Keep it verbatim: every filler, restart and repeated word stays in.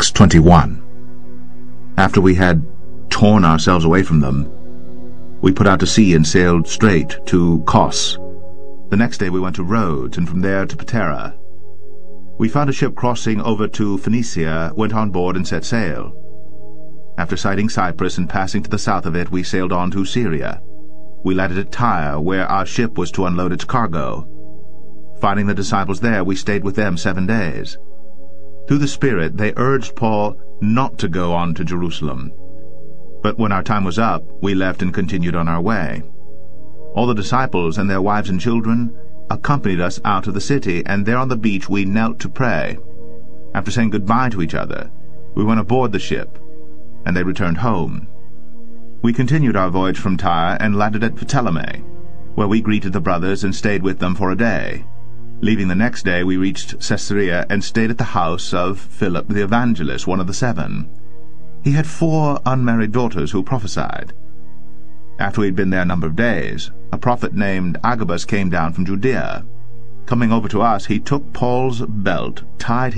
Acts twenty-one. After we had torn ourselves away from them, we put out to sea and sailed straight to Kos. The next day we went to Rhodes, and from there to Patara. We found a ship crossing over to Phoenicia, went on board and set sail. After sighting Cyprus and passing to the south of it, we sailed on to Syria. We landed at Tyre, where our ship was to unload its cargo. Finding the disciples there, we stayed with them seven days. Through the Spirit, they urged Paul not to go on to Jerusalem. But when our time was up, we left and continued on our way. All the disciples and their wives and children accompanied us out of the city, and there on the beach we knelt to pray. After saying goodbye to each other, we went aboard the ship, and they returned home. We continued our voyage from Tyre and landed at Ptolemais, where we greeted the brothers and stayed with them for a day. Leaving the next day, we reached Caesarea and stayed at the house of Philip the evangelist, one of the seven. He had four unmarried daughters who prophesied. After we had been there a number of days, a prophet named Agabus came down from Judea. Coming over to us, he took Paul's belt, tied